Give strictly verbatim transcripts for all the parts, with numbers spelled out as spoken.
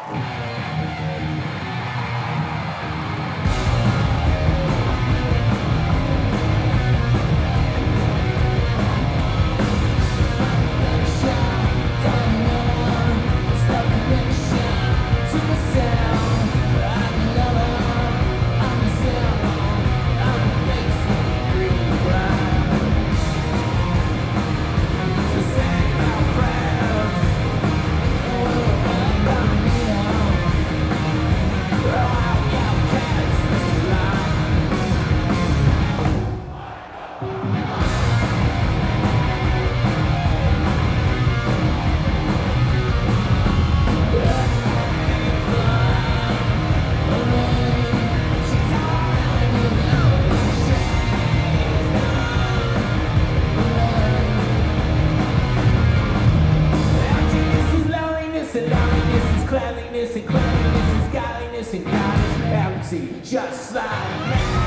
Cleanliness and cleanliness is godliness and God is empty, just like me.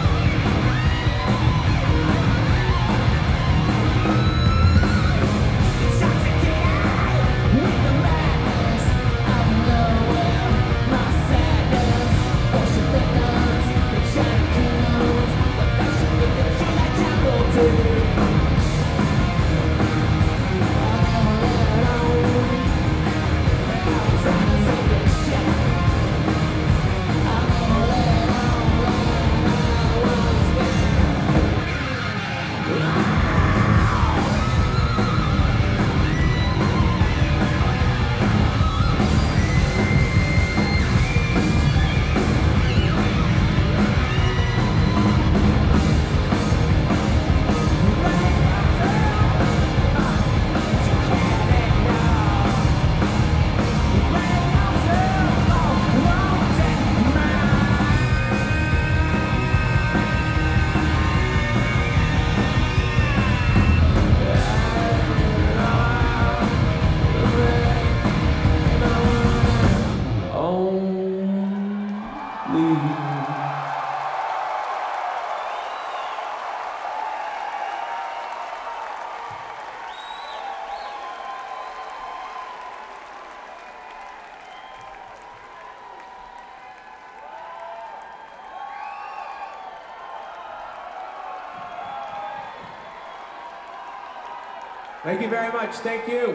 Thank you very much. Thank you.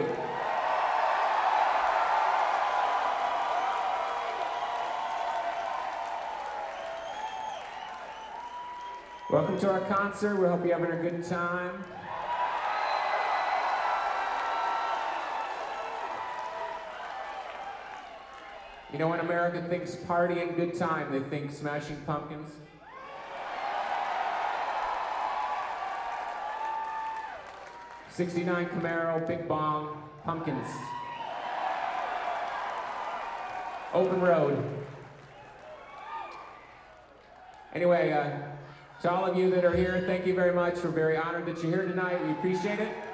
Welcome to our concert. We hope you're having a good time. You know, when America thinks party and good time, they think Smashing Pumpkins. sixty-nine Camaro, Big Bong, Pumpkins. Open road. Anyway, uh, to all of you that are here, thank you very much. We're very honored that you're here tonight. We appreciate it.